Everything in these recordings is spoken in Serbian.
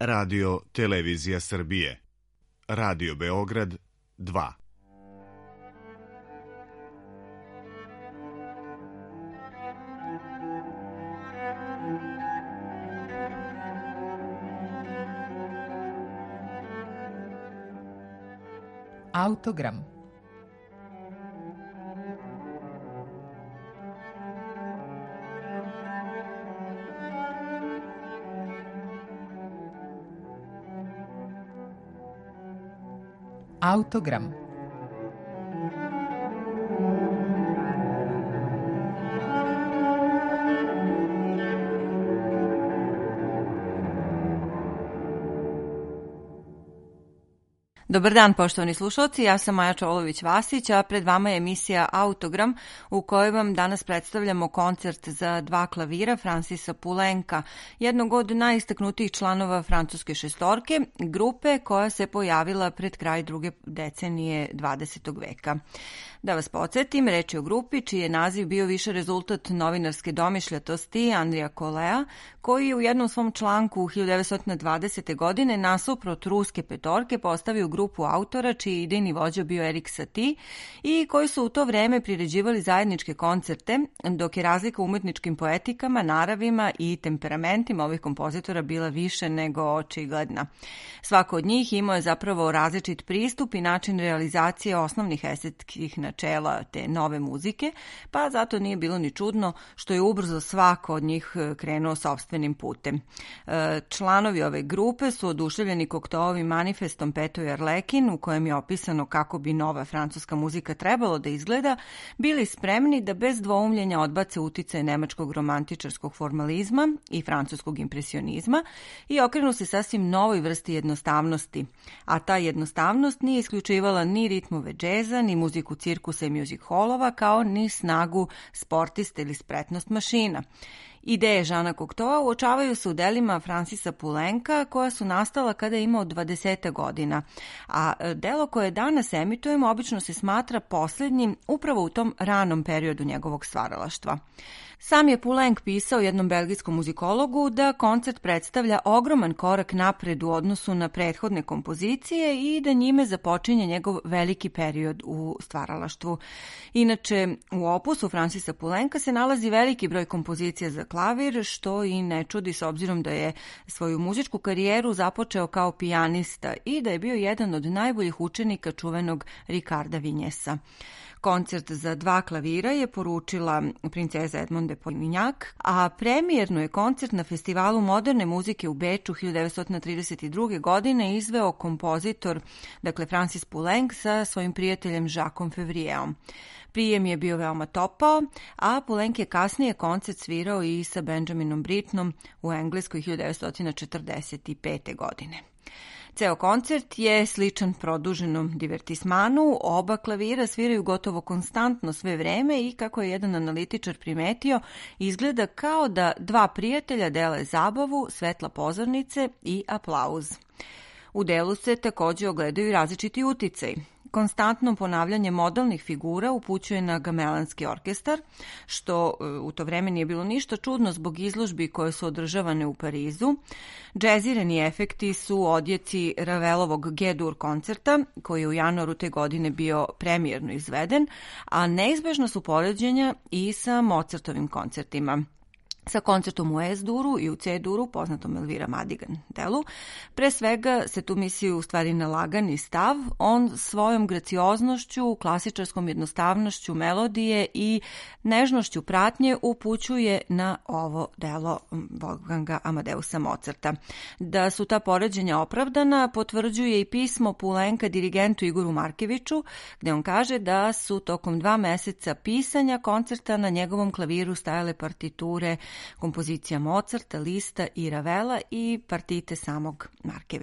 Radio Televizija Srbije, Radio Beograd 2. Autogram. Autogram. Dobar dan, poštovani slušalci, ja sam Maja Čolović-Vasić, a pred vama je emisija Autogram u kojoj vam danas predstavljamo koncert za 2 klavira Francisa Poulenca, jednog od najistaknutijih članova francuske šestorke, grupe koja se pojavila pred kraj druge decenije 20. veka. Da vas podsjetim, reč je o grupi čiji je naziv bio više rezultat novinarske domišljatosti Andrija Kolea, koji je u jednom svom članku 1920. godine nasuprot ruske petorke postavio grupu autora čiji idejni vođa bio Erik Satie i koji su u to vreme priređivali zajedničke koncerte, dok je razlika u umetničkim poetikama, naravima i temperamentima ovih kompozitora bila više nego očigledna. Svako od njih imao je zapravo različit pristup i način realizacije osnovnih estetskih načela te nove muzike, pa zato nije bilo ni čudno što je ubrzo svako od njih krenuo sopstvenim putem. Članovi ove grupe su oduševljeni Cocteauovim manifestom Peto i Arlekin, u kojem je opisano kako bi nova francuska muzika trebalo da izgleda, bili spremni da bez dvoumljenja odbace uticaj nemačkog romantičarskog formalizma i francuskog impresionizma i okrenu se sasvim novoj vrsti jednostavnosti. A ta jednostavnost nije isključivala ni ritmove džeza, ni muziku cirkusa i music hallova, kao ni snagu sportista ili spretnost mašina. Ideje Žana Cocteaua uočavaju se u delima Francisa Poulenca koja su nastala kada je imao 20 godina, a delo koje danas emitujemo obično se smatra posljednjim upravo u tom ranom periodu njegovog stvaralaštva. Sam je Poulenc pisao jednom belgijskom muzikologu da koncert predstavlja ogroman korak napred u odnosu na prethodne kompozicije i da njime započinje njegov veliki period u stvaralaštvu. Inače, u opusu Francisa Poulenca se nalazi veliki broj kompozicija za klavir, što i ne čudi s obzirom da je svoju muzičku karijeru započeo kao pijanista i da je bio jedan od najboljih učenika čuvenog Ricarda Vignesa. Koncert za 2 klavira je poručila princeza Edmond de Polignac, a premijerno je koncert na Festivalu moderne muzike u Beču 1932. godine izveo kompozitor, dakle Francis Poulenc, sa svojim prijateljem Jacquesom Févrièrom. Prijem je bio veoma topao, a Poulenc je kasnije koncert svirao i sa Benjaminom Brittenom u Engleskoj 1945. godine. Ceo koncert je sličan produženom divertismanu, oba klavira sviraju gotovo konstantno sve vreme i, kako je jedan analitičar primetio, izgleda kao da 2 prijatelja dele zabavu, svetla pozornice i aplauz. U delu se također ogledaju različiti uticaj. Konstantno ponavljanje modalnih figura upućuje na gamelanski orkestar, što u to vreme nije bilo ništa čudno zbog izložbi koje su održavane u Parizu. Džezirani efekti su odjeci Ravelovog G-dur koncerta, koji je u januaru te godine bio premijerno izveden, a neizbežna su poređenja i sa Mozartovim koncertima. Sa koncertom u S-duru i u C-duru, poznatom Elvira Madigan delu. Pre svega se tu misli u stvari na lagani stav, on svojom gracioznošću, klasičarskom jednostavnošću melodije i nežnošću pratnje upućuje na ovo delo Wolfganga Amadeusa Mozarta. Da su ta poređenja opravdana potvrđuje i pismo Poulenca dirigentu Igoru Markeviću, gde on kaže da su tokom 2 meseca pisanja koncerta na njegovom klaviru stajale partiture kompozicija Mozarta, Lista i Ravela i partite samog Markevića.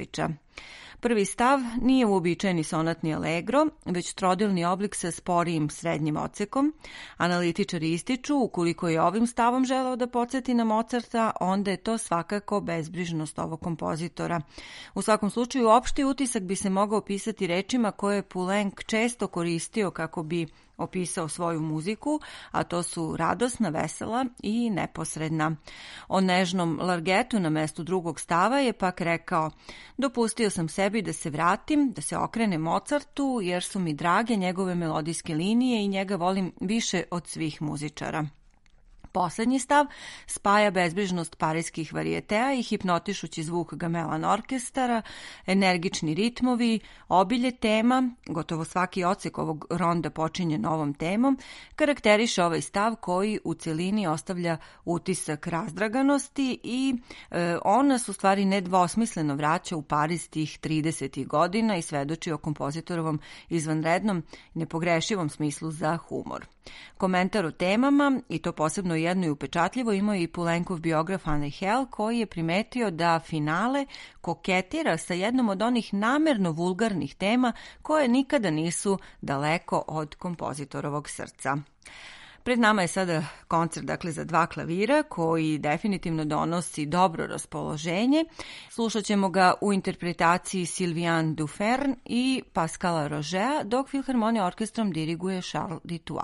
Prvi stav nije uobičajeni sonatni allegro, već trodilni oblik sa sporijim srednjim odsekom. Analitičari ističu, ukoliko je ovim stavom želeo da podsjeti na Mozarta, onda je to svakako bezbrižnost ovog kompozitora. U svakom slučaju, opšti utisak bi se mogao opisati rečima koje je Poulenc često koristio kako bi opisao svoju muziku, a to su radosna, vesela i neposredna. O nežnom largetu na mestu drugog stava je pak rekao: dopustio sam sebi da se vratim, da se okrenem Mozartu, jer su mi drage njegove melodijske linije i njega volim više od svih muzičara. Poslednji stav spaja bezbrižnost parijskih varijetea i hipnotišući zvuk gamelan orkestara, energični ritmovi, obilje tema, gotovo svaki odsek ovog ronda počinje novom temom, karakteriše ovaj stav koji u celini ostavlja utisak razdraganosti i on nas u stvari nedvosmisleno vraća u Pariz tih 30. godina i svedoči o kompozitorovom izvanrednom, nepogrešivom smislu za humor. Komentar o temama, i to posebno jedno i upečatljivo, imao je i Poulencov biograf Henri Hell, koji je primetio da finale koketira sa jednom od onih namerno vulgarnih tema koje nikada nisu daleko od kompozitorovog srca. Pred nama je sada koncert za dva klavira koji definitivno donosi dobro raspoloženje. Slušat ćemo ga u interpretaciji Sylviane Dufresne i Pascala Rogea, dok Filharmonija orkestrom diriguje Charles Dutoit.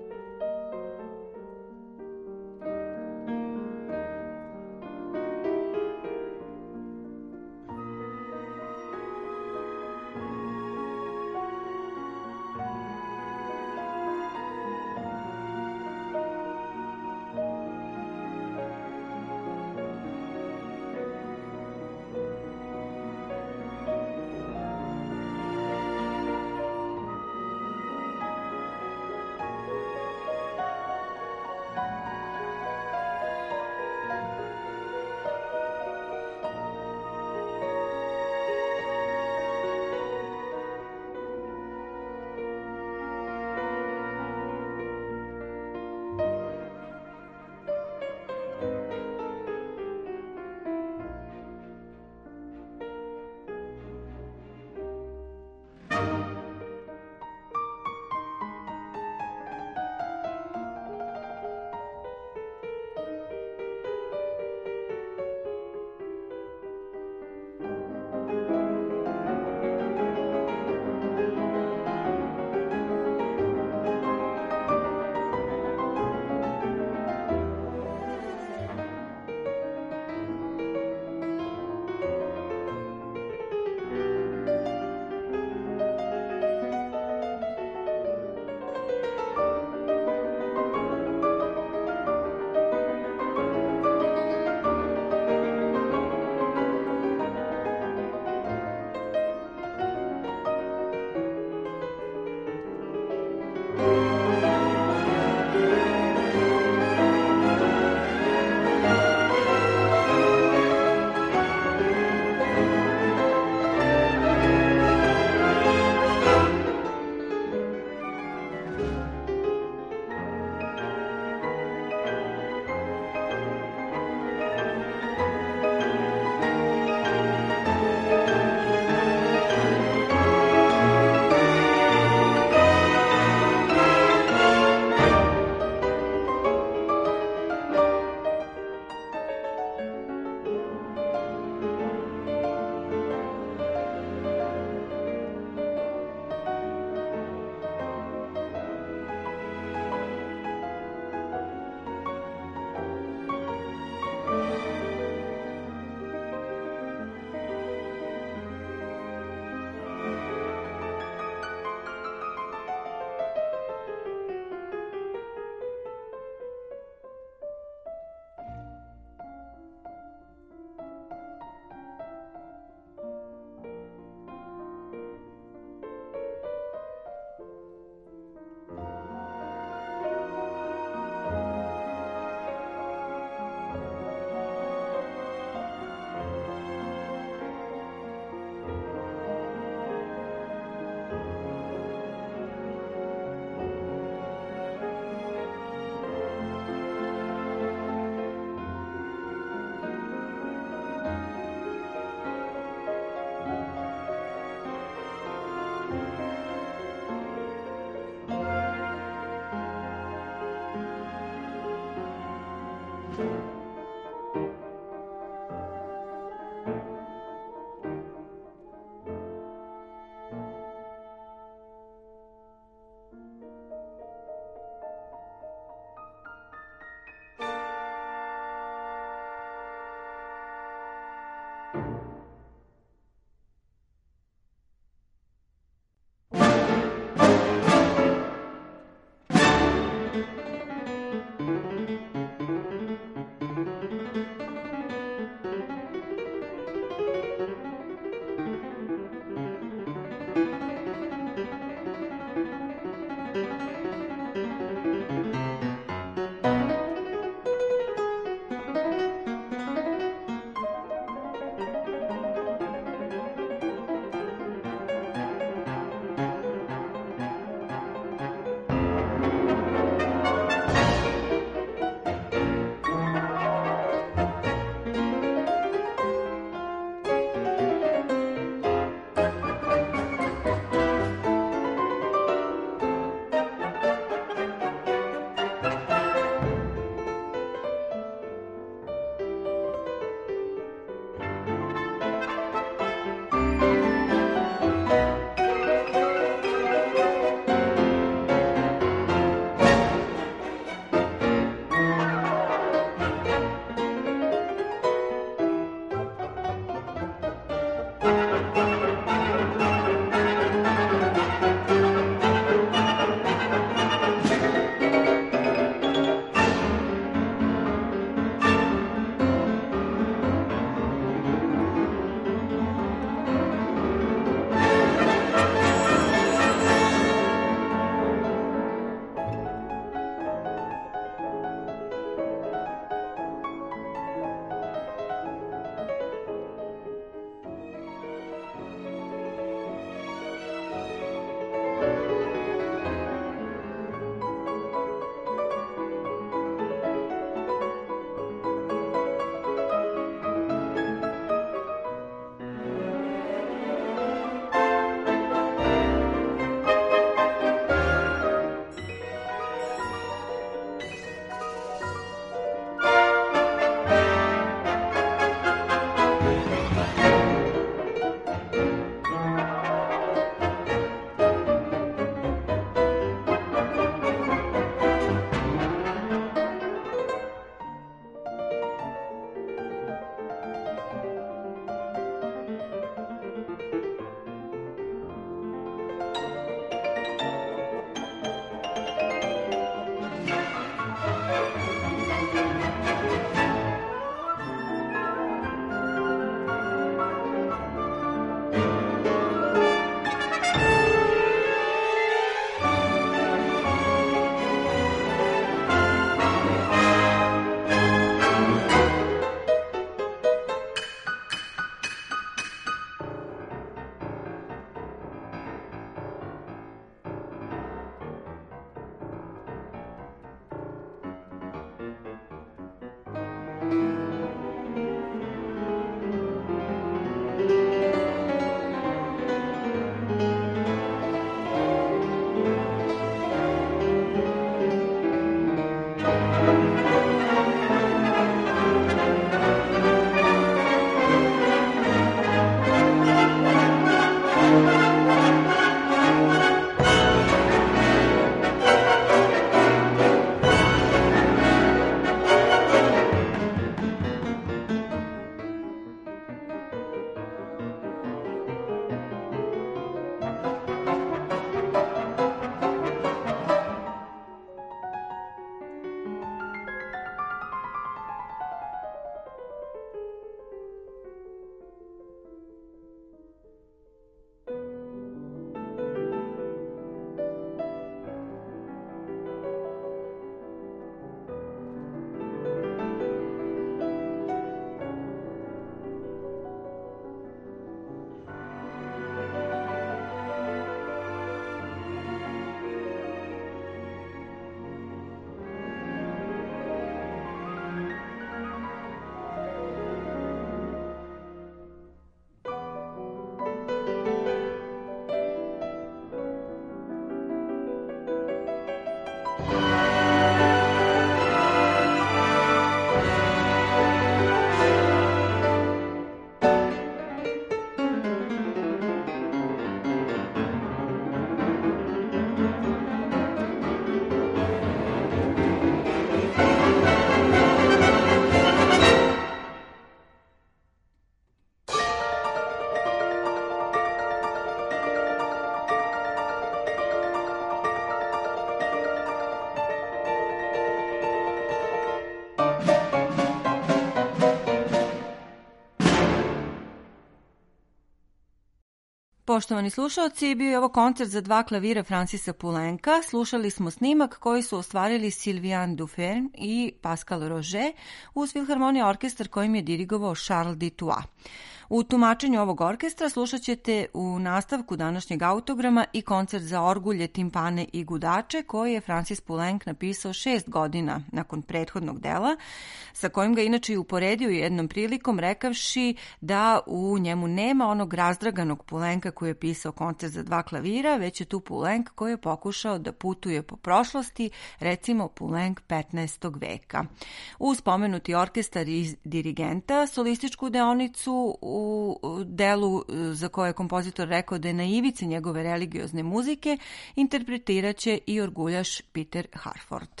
Poštovani slušalci, bio je ovo koncert za dva klavira Francisa Poulenca. Slušali smo snimak koji su ostvarili Sylviane Dufresne i Pascal Roger uz Filharmonija orkestar kojim je dirigovao Charles Dutoit. U tumačenju ovog orkestra slušat ćete u nastavku današnjeg autograma i koncert za orgulje, timpane i gudače koji je Francis Poulenc napisao 6 godina nakon prethodnog dela, sa kojim ga inače i uporedio jednom prilikom rekavši da u njemu nema onog razdraganog Poulenca koji je pisao koncert za dva klavira, već je tu Poulenc koji je pokušao da putuje po prošlosti, recimo Poulenc 15. veka. Uz spomenuti orkestar i dirigenta, solističku deonicu u delu za koje je kompozitor rekao da je na ivici njegove religiozne muzike interpretiraće i orguljaš Peter Harford.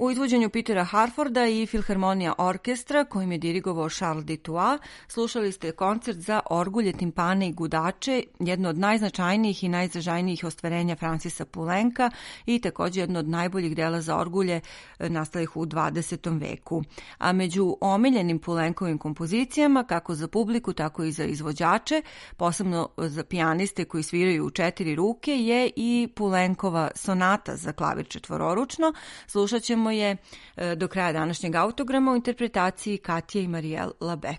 U izvođenju Petera Harforda i Filharmonija orkestra, kojim je dirigovao Charles Dutoit, slušali ste koncert za orgulje, timpane i gudače, jedno od najznačajnijih i najizražajnijih ostvarenja Francisa Poulenca i također jedno od najboljih dela za orgulje nastalih u 20. veku. A među omiljenim Poulenkovim kompozicijama, kako za publiku, tako i za izvođače, posebno za pijaniste koji sviraju u 4 ruke, je i Poulenkova sonata za klavir četvororučno. Slušat ćemo je do kraja današnjeg autograma u interpretaciji Katje i Marielle Labec.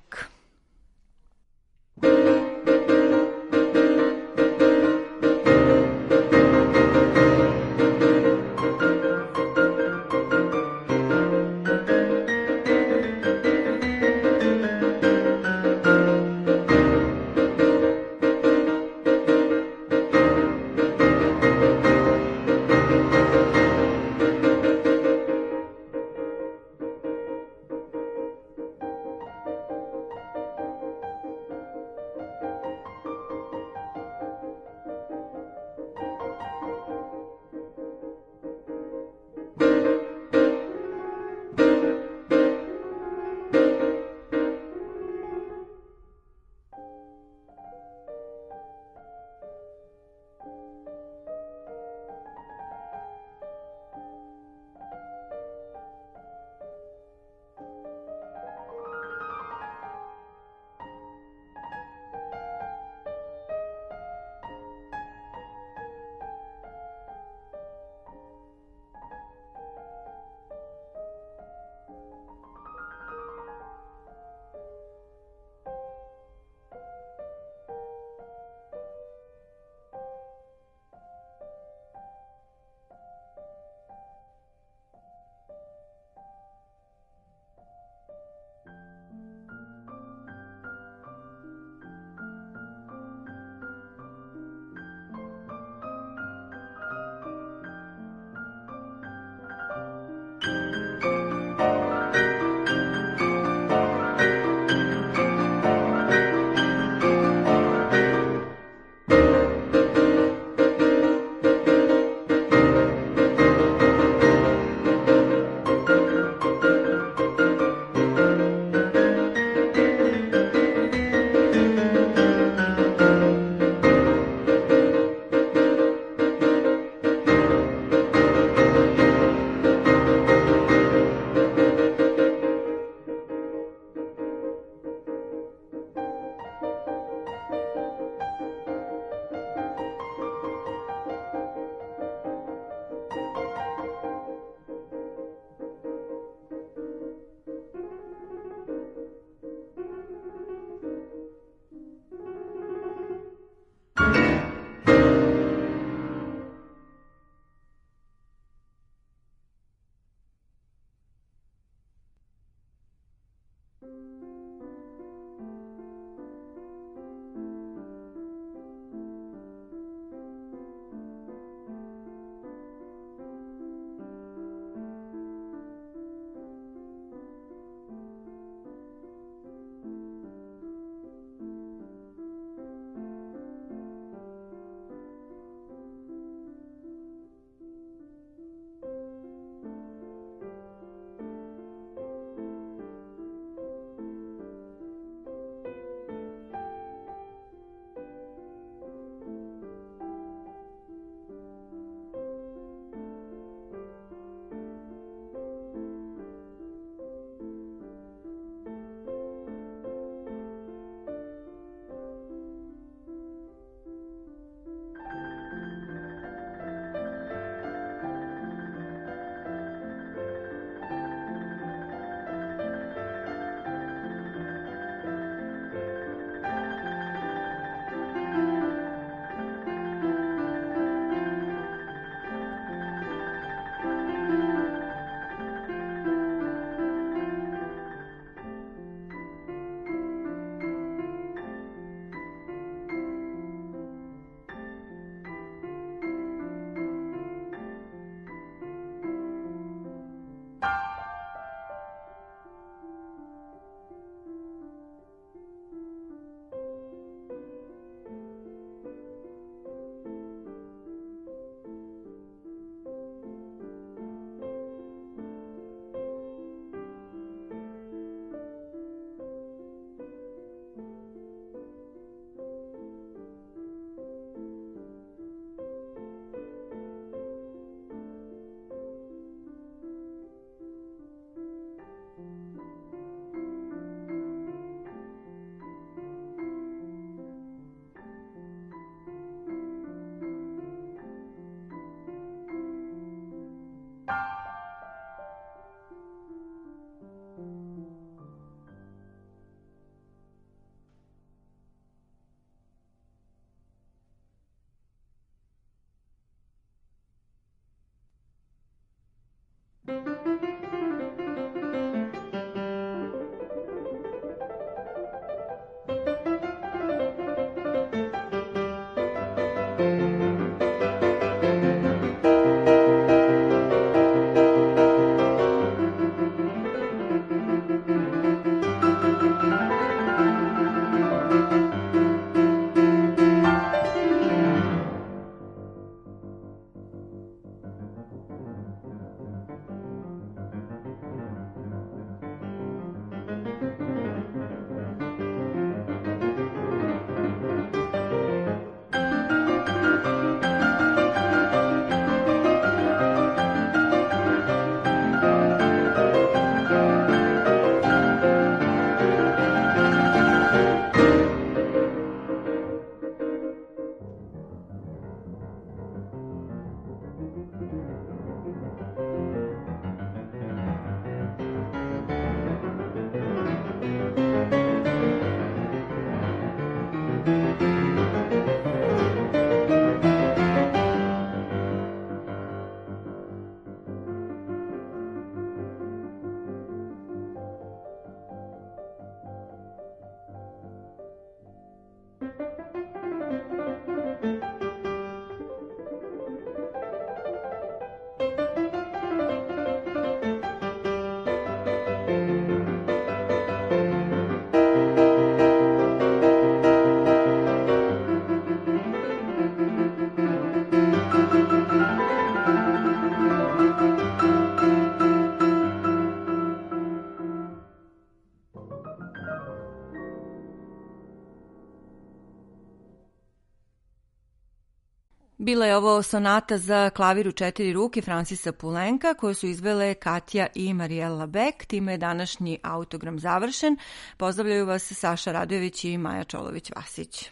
Bila je ovo sonata za klavir u 4 ruke Francisa Poulenca koju su izvele Katja i Mariela Beck. Time je današnji autogram završen. Pozdravljaju vas Saša Radojević i Maja Čolović-Vasić.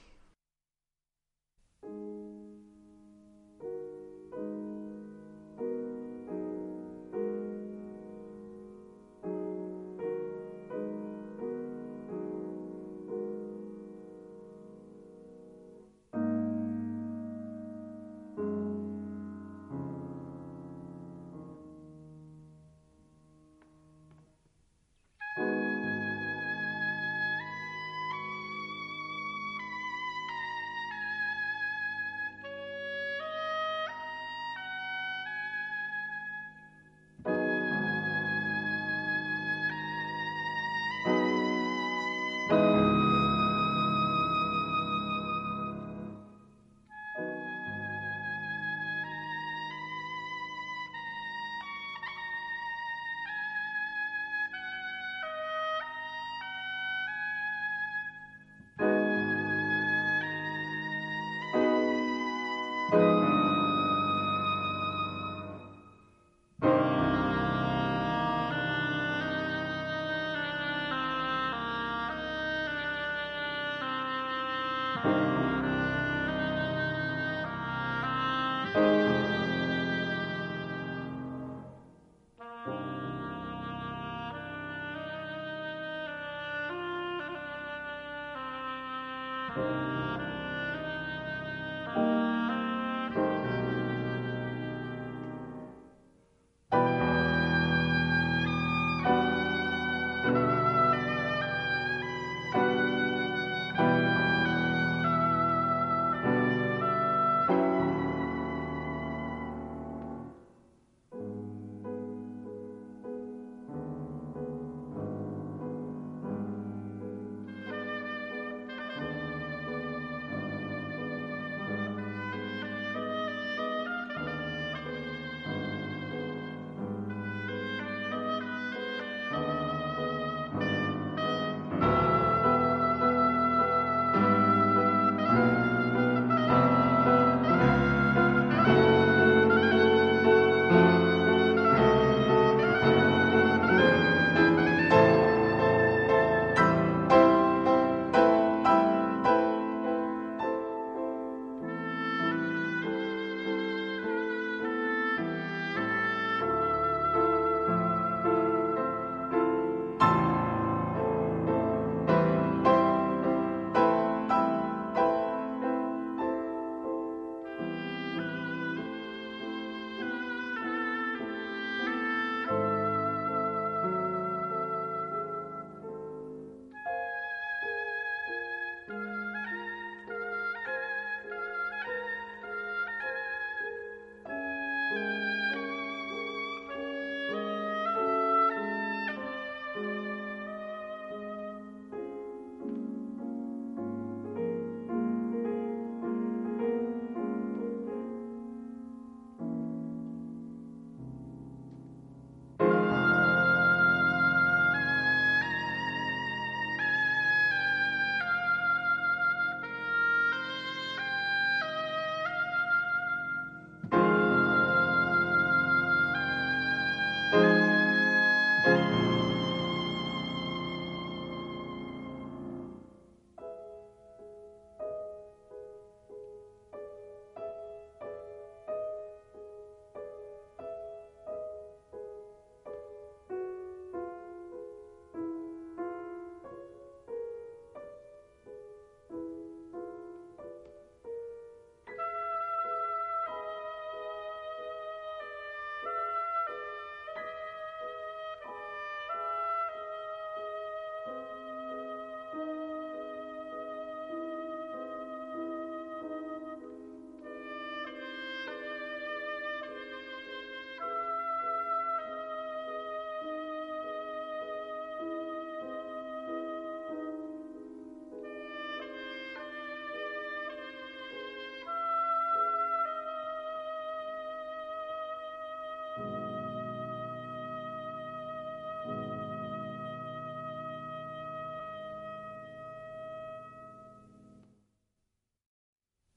you.